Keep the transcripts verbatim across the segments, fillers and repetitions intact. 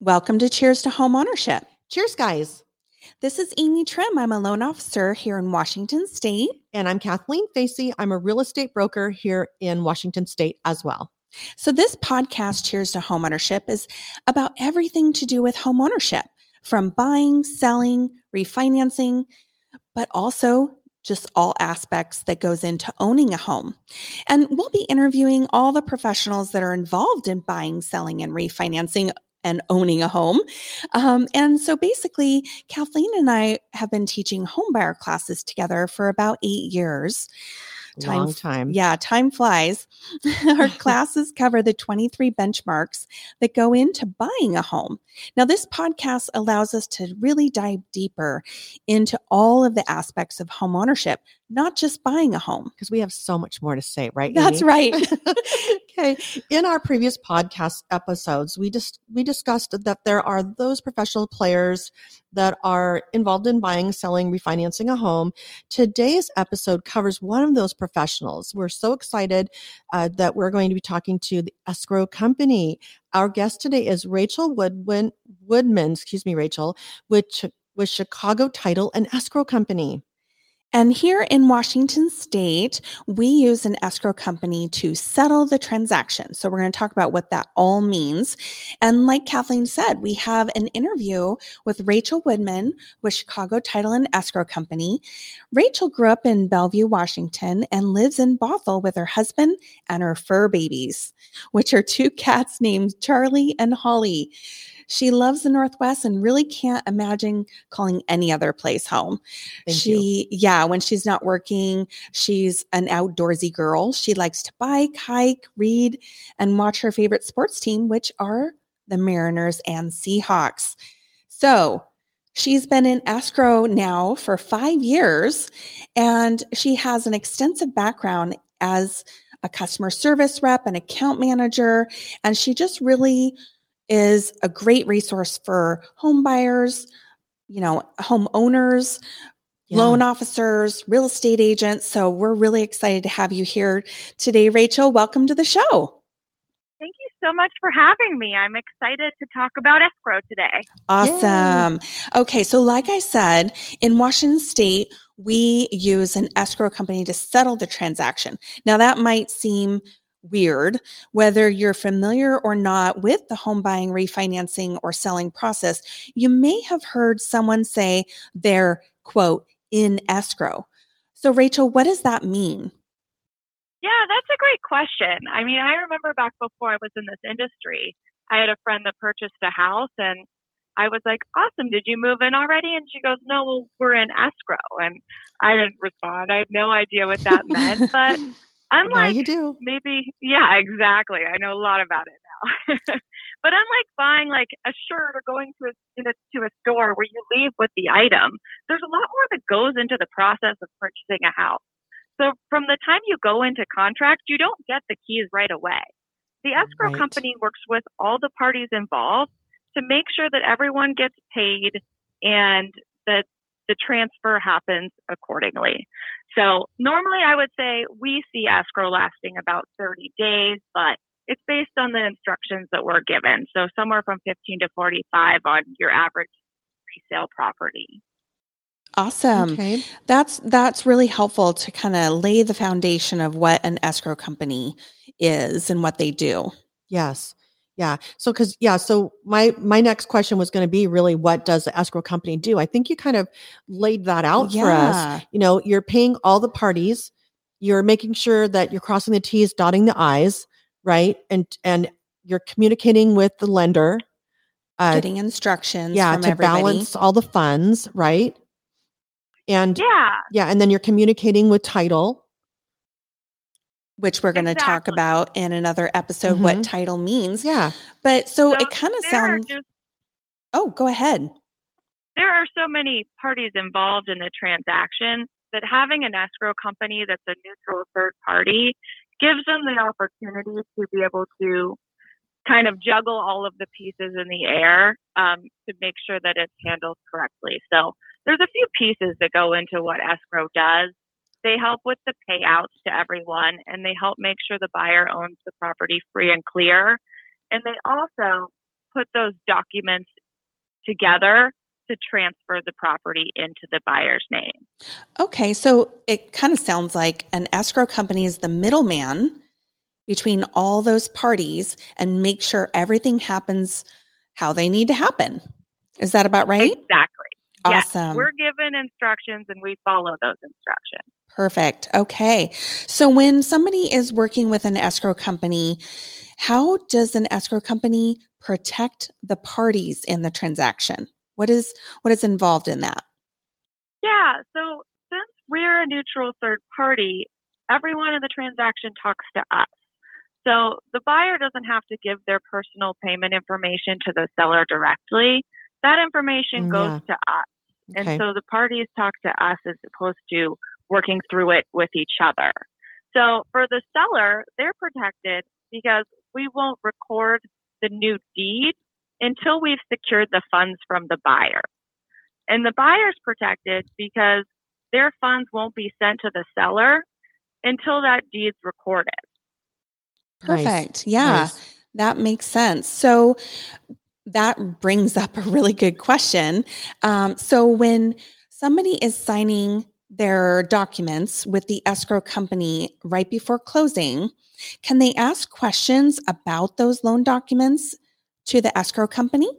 Welcome to Cheers to Home Ownership. Cheers, guys. This is Amy Trim. I'm a loan officer here in Washington State. And I'm Kathleen Facey. I'm a real estate broker here in Washington State as well. So this podcast, Cheers to Home Ownership, is about everything to do with home ownership, from buying, selling, refinancing, but also just all aspects that goes into owning a home. And we'll be interviewing all the professionals that are involved in buying, selling, and refinancing and owning a home. Um, and so basically, Kathleen and I have been teaching home buyer classes together for about eight years. Time, Long time. Yeah, time flies. Our classes cover the twenty-three benchmarks that go into buying a home. Now, this podcast allows us to really dive deeper into all of the aspects of home ownership, not just buying a home. Because we have so much more to say, right? That's Amy? right. Okay. In our previous podcast episodes, we just we discussed that there are those professional players that are involved in buying, selling, refinancing a home. Today's episode covers one of those professionals. We're so excited uh, that we're going to be talking to the escrow company. Our guest today is Rachel Woodwin, Woodman, excuse me, Rachel, with, with Chicago Title and Escrow Company. And here in Washington State, we use an escrow company to settle the transaction. So we're going to talk about what that all means. And like Kathleen said, we have an interview with Rachel Woodman with Chicago Title and Escrow Company. Rachel grew up in Bellevue, Washington, and lives in Bothell with her husband and her fur babies, which are two cats named Charlie and Holly. She loves the Northwest and really can't imagine calling any other place home. Thank she, you. yeah, when she's not working, she's an outdoorsy girl. She likes to bike, hike, read, and watch her favorite sports team, which are the Mariners and Seahawks. So she's been in escrow now for five years, and she has an extensive background as a customer service rep and account manager, and she just really is a great resource for home buyers, you know, home owners, yeah. loan officers, real estate agents. So we're really excited to have you here today, Rachel. Welcome to the show. Thank you so much for having me. I'm excited to talk about escrow today. Awesome. Yay. Okay. So like I said, in Washington State, we use an escrow company to settle the transaction. Now that might seem weird, whether you're familiar or not with the home buying, refinancing, or selling process. You may have heard someone say they're, quote, in escrow. So Rachel, what does that mean? Yeah, that's a great question. I mean, I remember back before I was in this industry, I had a friend that purchased a house and I was like, awesome, did you move in already? And she goes, no, well, we're in escrow. And I didn't respond. I had no idea what that meant, but unlike, now you do. Maybe, yeah, exactly. I know a lot about it now. But unlike buying like a shirt or going to a, in a, to a store where you leave with the item, there's a lot more that goes into the process of purchasing a house. So from the time you go into contract, you don't get the keys right away. The escrow right. company works with all the parties involved to make sure that everyone gets paid and that the transfer happens accordingly. So normally I would say we see escrow lasting about thirty days, but it's based on the instructions that we're given. So somewhere from fifteen to forty-five on your average resale property. Awesome. Okay. That's that's really helpful to kind of lay the foundation of what an escrow company is and what they do. Yes. Yeah. So, cause yeah. So my, my next question was going to be really, what does the escrow company do? I think you kind of laid that out yeah. for us. You know, you're paying all the parties, you're making sure that you're crossing the T's, dotting the I's, right? And, and you're communicating with the lender, uh, getting instructions. Yeah. From to everybody. balance all the funds. Right. And yeah. Yeah. And then you're communicating with title, which we're going to exactly. talk about in another episode, mm-hmm. what title means. Yeah. But so, so it kind of sounds, just, oh, go ahead. There are so many parties involved in the transaction that having an escrow company that's a neutral third party gives them the opportunity to be able to kind of juggle all of the pieces in the air um, to make sure that it's handled correctly. So there's a few pieces that go into what escrow does. They help with the payouts to everyone, and they help make sure the buyer owns the property free and clear. And they also put those documents together to transfer the property into the buyer's name. Okay, so it kind of sounds like an escrow company is the middleman between all those parties and make sure everything happens how they need to happen. Is that about right? Exactly. Awesome. Yes, we're given instructions and we follow those instructions. Perfect. Okay. So when somebody is working with an escrow company, how does an escrow company protect the parties in the transaction? What is what is involved in that? Yeah. So since we're a neutral third party, everyone in the transaction talks to us. So the buyer doesn't have to give their personal payment information to the seller directly. That information goes Yeah. to us. Okay. And so the parties talk to us as opposed to working through it with each other. So for the seller, they're protected because we won't record the new deed until we've secured the funds from the buyer. And the buyer's protected because their funds won't be sent to the seller until that deed's recorded. Nice. Perfect. Yeah, Nice. that makes sense. So that brings up a really good question. Um, so when somebody is signing their documents with the escrow company right before closing, can they ask questions about those loan documents to the escrow company?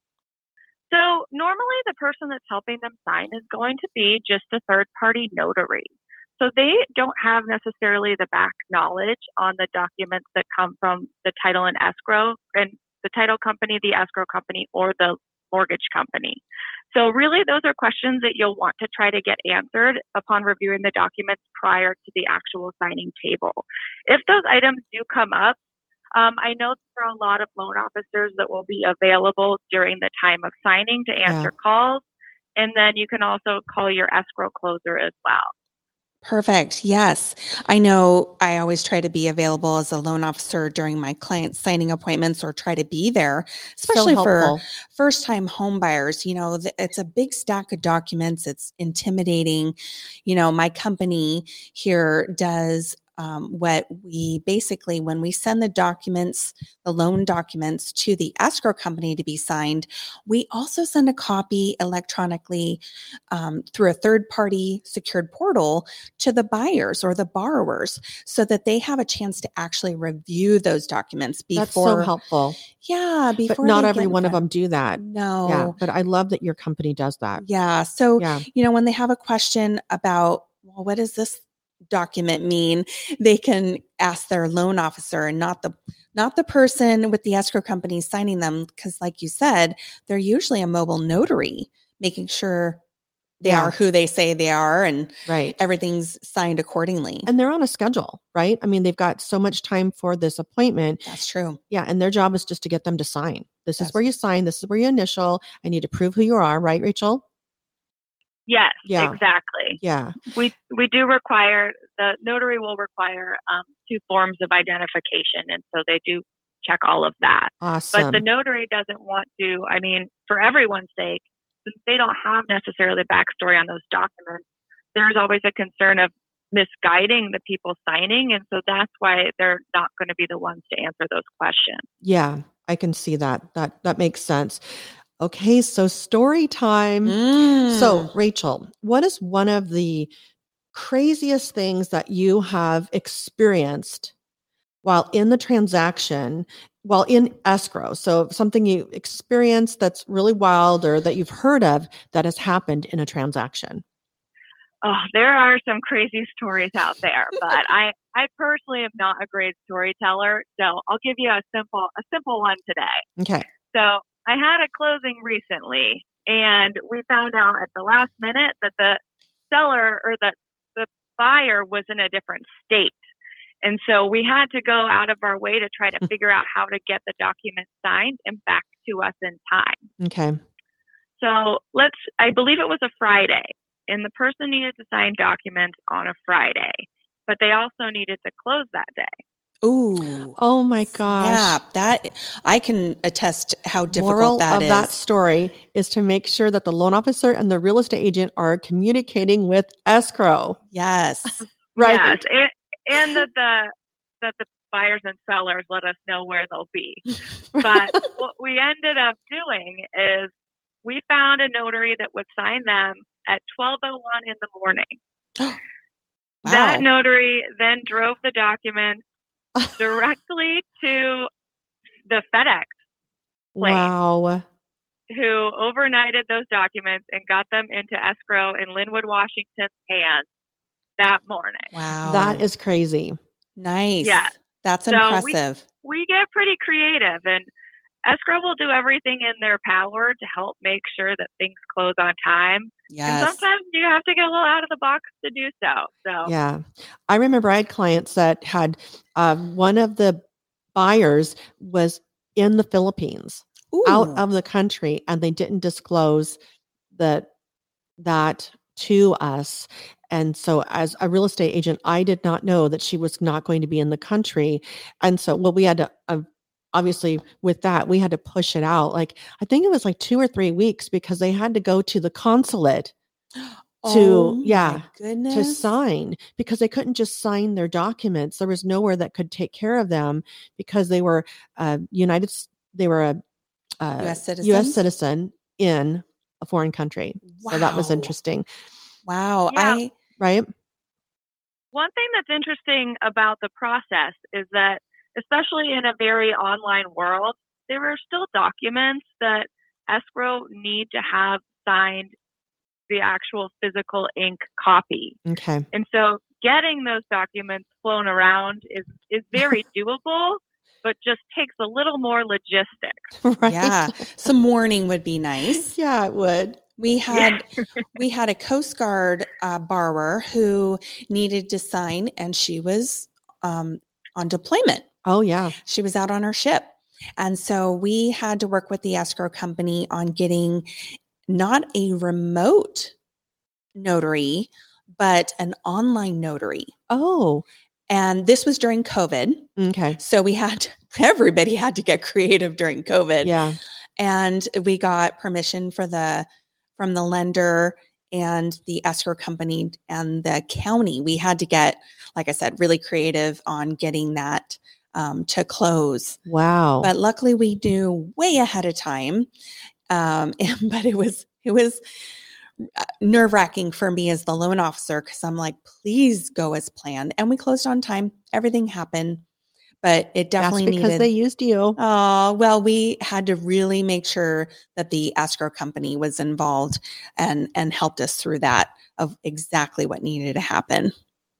So normally the person that's helping them sign is going to be just a third-party notary. So they don't have necessarily the back knowledge on the documents that come from the title and escrow and the title company, the escrow company, or the mortgage company. So really those are questions that you'll want to try to get answered upon reviewing the documents prior to the actual signing table. If those items do come up, um, I know there are a lot of loan officers that will be available during the time of signing to answer Yeah. calls. And then you can also call your escrow closer as well. Perfect. Yes. I know I always try to be available as a loan officer during my client signing appointments or try to be there, especially So for helpful. first time home buyers. You know, th- it's a big stack of documents. It's intimidating. You know, my company here does um, what we basically, when we send the documents, the loan documents to the escrow company to be signed, we also send a copy electronically um, through a third party secured portal to the buyers or the borrowers so that they have a chance to actually review those documents That's so before. helpful. Yeah, But before not they every get in one of front. them do that. Yeah. No. But I love that your company does that. Yeah. So, Yeah. you know, when they have a question about, well, what does this document mean? They can ask their loan officer and not the not the person with the escrow company signing them, because like you said, they're usually a mobile notary, making sure they Yeah. are who they say they are and Right. everything's signed accordingly. And they're on a schedule, right? I mean, they've got so much time for this appointment. That's true. Yeah. And their job is just to get them to sign. This is That's where you sign. This is where you initial. I need to prove who you are, right, Rachel? Yes, Yeah. exactly. Yeah. We we do require, the notary will require um, two forms of identification. And so they do check all of that. Awesome. But the notary doesn't want to, I mean, for everyone's sake, since they don't have necessarily the backstory on those documents, there's always a concern of misguiding the people signing. And so that's why they're not going to be the ones to answer those questions. Yeah, I can see that. That that makes sense. Okay, so story time. So, Mm. Rachel, what is one of the craziest things that you have experienced while in the transaction, while in escrow? So, something you experienced that's really wild or that you've heard of that has happened in a transaction. Oh, there are some crazy stories out there, but I, I personally am not a great storyteller. So I'll give you a simple, a simple one today. Okay. So I had a closing recently and we found out at the last minute that the seller or the, the buyer was in a different state. And so we had to go out of our way to try to figure out how to get the document signed and back to us in time. Okay. So let's, I believe it was a Friday, and the person needed to sign documents on a Friday, but they also needed to close that day. Ooh. Oh my gosh. Yeah, that I can attest how difficult Moral that of is. that story is to make sure that the loan officer and the real estate agent are communicating with escrow. Yes. Right. Yes, and, and that the that the buyers and sellers let us know where they'll be. But what we ended up doing is we found a notary that would sign them at twelve oh one in the morning. Wow. That notary then drove the documents directly to the FedEx plane, Wow. who overnighted those documents and got them into escrow in Linwood, Washington's hands that morning. Wow. That is crazy. Nice. Yeah. That's So impressive. We, we get pretty creative, and escrow will do everything in their power to help make sure that things close on time. Yes. And sometimes you have to get a little out of the box to do so. So Yeah. I remember I had clients that had uh, one of the buyers was in the Philippines, Ooh. out of the country, and they didn't disclose that that to us. And so as a real estate agent, I did not know that she was not going to be in the country. And so, well, we had to, uh, obviously with that, we had to push it out. Like, I think it was like two or three weeks because they had to go to the consulate to, Oh, yeah, my goodness. to sign, because they couldn't just sign their documents. There was nowhere that could take care of them because they were uh, United, they were a uh, U S citizens? U S citizen in a foreign country. So that was Wow. interesting. Wow. Yeah. I Right? one thing that's interesting about the process is that, especially in a very online world, there are still documents that escrow need to have signed the actual physical ink copy. Okay. And so getting those documents flown around is, is very doable, but just takes a little more logistics. Right? yeah, some mourning would be nice. Yeah, it would. We had we had a Coast Guard uh, borrower who needed to sign, and she was um, on deployment. Oh, yeah. She was out on her ship, and so we had to work with the escrow company on getting not a remote notary, but an online notary. Oh, And this was during COVID, okay. so we had to, everybody had to get creative during COVID. Yeah. And we got permission for the from the lender and the escrow company and the county. We had to get, like I said, really creative on getting that um, to close. Wow. But luckily, we knew way ahead of time. Um, and, but it was it was nerve wracking for me as the loan officer, because I'm like, please go as planned. And we closed on time. Everything happened. But it definitely That's because needed. they used you. Oh, well, we had to really make sure that the escrow company was involved and, and helped us through that of exactly what needed to happen.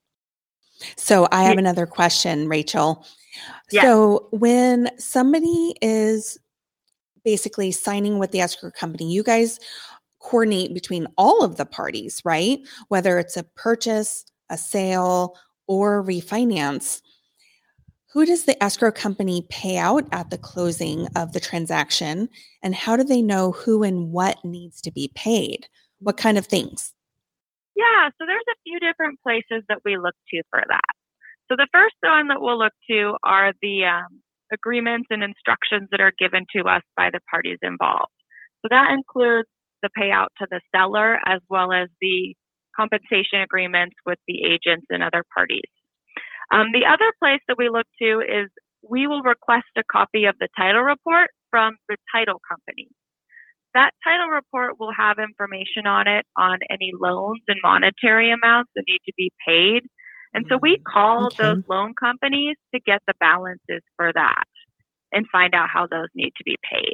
So I have Yeah. another question, Rachel. Yeah. So when somebody is basically signing with the escrow company, you guys coordinate between all of the parties, right? Whether it's a purchase, a sale, or refinance. Who does the escrow company pay out at the closing of the transaction? And how do they know who and what needs to be paid? What kind of things? Yeah, so there's a few different places that we look to for that. So the first one that we'll look to are the um, agreements and instructions that are given to us by the parties involved. So that includes the payout to the seller as well as the compensation agreements with the agents and other parties. Um, the other place that we look to is we will request a copy of the title report from the title company. That title report will have information on it on any loans and monetary amounts that need to be paid. And so we call Okay. those loan companies to get the balances for that and find out how those need to be paid.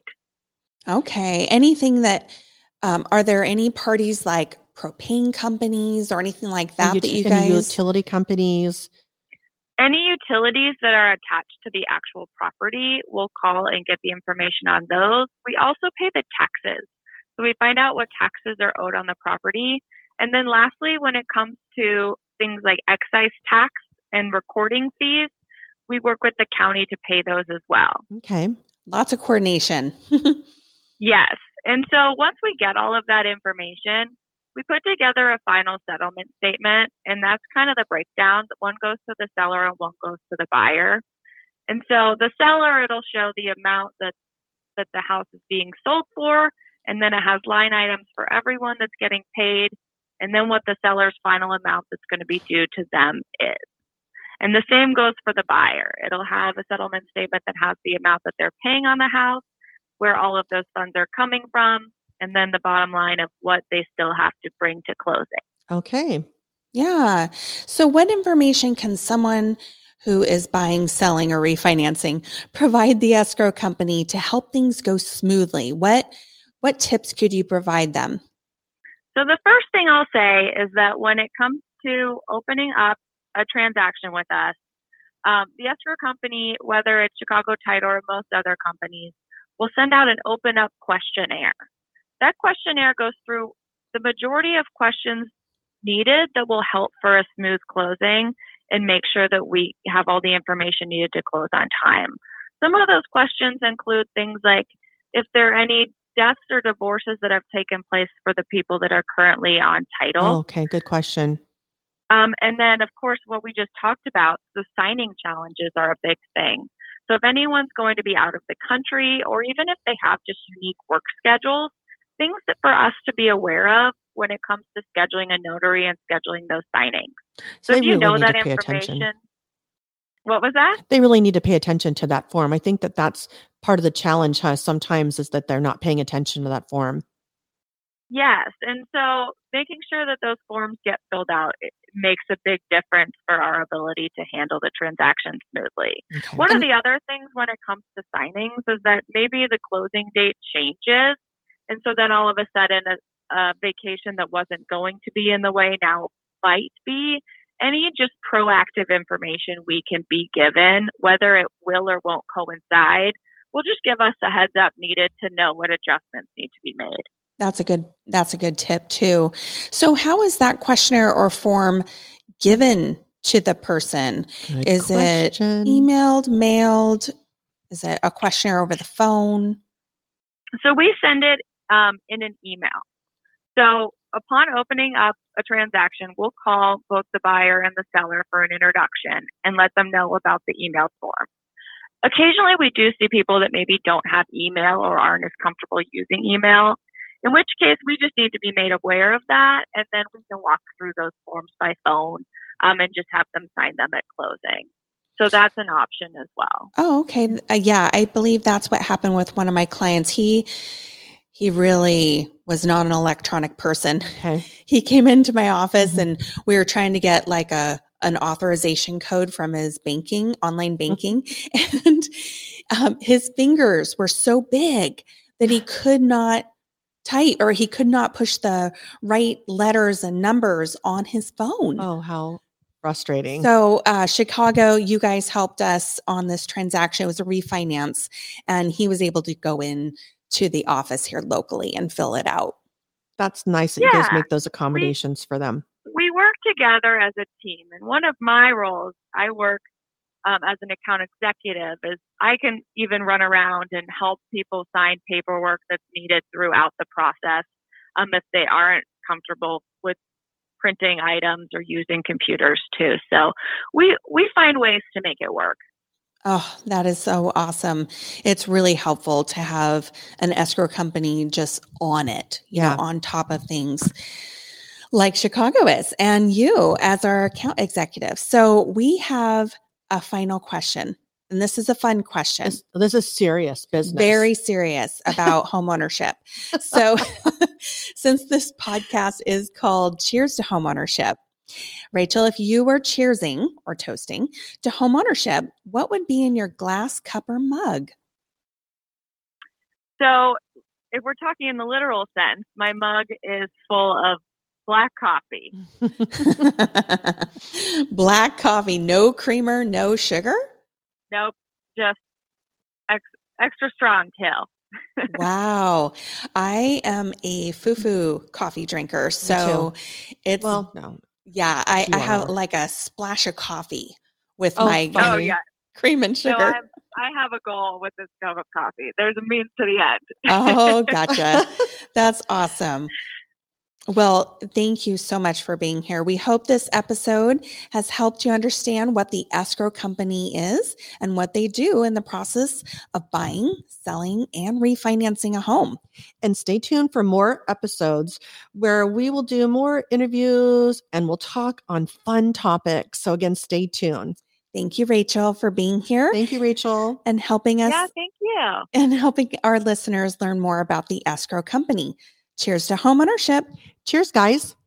Okay. Anything that, um, are there any parties like propane companies or anything like that Ut- that you any guys? utility companies. Any utilities that are attached to the actual property, we'll call and get the information on those. We also pay the taxes. So we find out what taxes are owed on the property. And then lastly, when it comes to things like excise tax and recording fees, we work with the county to pay those as well. Okay. Lots of coordination. Yes. And so once we get all of that information, we put together a final settlement statement, and that's kind of the breakdown. One goes to the seller and one goes to the buyer. And so the seller, it'll show the amount that, that the house is being sold for, and then it has line items for everyone that's getting paid, and then what the seller's final amount that's going to be due to them is. And the same goes for the buyer. It'll have a settlement statement that has the amount that they're paying on the house, where all of those funds are coming from, and then the bottom line of what they still have to bring to closing. Okay. Yeah. So what information can someone who is buying, selling, or refinancing provide the escrow company to help things go smoothly? What what tips could you provide them? So the first thing I'll say is that when it comes to opening up a transaction with us, um, the escrow company, whether it's Chicago Title or most other companies, will send out an open up questionnaire. That questionnaire goes through the majority of questions needed that will help for a smooth closing and make sure that we have all the information needed to close on time. Some of those questions include things like if there are any deaths or divorces that have taken place for the people that are currently on title. Oh, okay, good question. Um, and then, of course, what we just talked about, the signing challenges are a big thing. So if anyone's going to be out of the country, or even if they have just unique work schedules, things that for us to be aware of when it comes to scheduling a notary and scheduling those signings. So, So they if you really know need that to pay information, attention. what was that? They really need to pay attention to that form. I think that that's part of the challenge huh, sometimes is that they're not paying attention to that form. Yes. And so making sure that those forms get filled out it makes a big difference for our ability to handle the transaction smoothly. Okay. One And- of the other things when it comes to signings is that maybe the closing date changes. And so then all of a sudden a, a vacation that wasn't going to be in the way now might be. Any just proactive information we can be given, whether it will or won't coincide, will just give us a heads up needed to know what adjustments need to be made. That's a good that's a good tip too. So how is that questionnaire or form given to the person? Good Is question. it emailed, mailed? Is it a questionnaire over the phone? So we send it um, in an email. So upon opening up a transaction, we'll call both the buyer and the seller for an introduction and let them know about the email form. Occasionally, we do see people that maybe don't have email or aren't as comfortable using email, in which case we just need to be made aware of that, and then we can walk through those forms by phone um, and just have them sign them at closing. So that's an option as well. Oh, okay. Uh, yeah, I believe that's what happened with one of my clients. He he really was not an electronic person. Okay. He came into my office Mhm. and we were trying to get like a an authorization code from his banking, online banking, and um, his fingers were so big that he could not type or he could not push the right letters and numbers on his phone. Oh, how frustrating. So uh, Chicago, you guys helped us on this transaction. It was a refinance, and he was able to go in to the office here locally and fill it out. That's nice that you guys Yeah. make those accommodations for them. We work together as a team, and one of my roles, I work um, as an account executive, is I can even run around and help people sign paperwork that's needed throughout the process um, if they aren't comfortable with printing items or using computers too. So we we find ways to make it work. Oh, that is so awesome. It's really helpful to have an escrow company just on it, you Yeah. know, on top of things like Chicago is, and you as our account executive. So we have a final question, and this is a fun question. This, this is serious business. Very serious about homeownership. So since this podcast is called Cheers to Homeownership, Rachel, if you were cheersing or toasting to homeownership, what would be in your glass, cup, or mug? So if we're talking in the literal sense, my mug is full of black coffee. Black coffee, no creamer, no sugar? Nope, just ex- extra strong tail. Wow. I am a foo-foo coffee drinker. So it's, Well, no. yeah, I, You I have are. like a splash of coffee with Oh, my funny. Oh yeah, cream and no, sugar. I have, I have a goal with this cup of coffee. There's a means to the end. Oh, gotcha. That's awesome. Well, thank you so much for being here. We hope this episode has helped you understand what the escrow company is and what they do in the process of buying, selling, and refinancing a home. And stay tuned for more episodes where we will do more interviews and we'll talk on fun topics. So again, stay tuned. Thank you, Rachel, for being here. Thank you, Rachel. And helping us. Yeah, thank you. And helping our listeners learn more about the escrow company. Cheers to homeownership. Cheers, guys.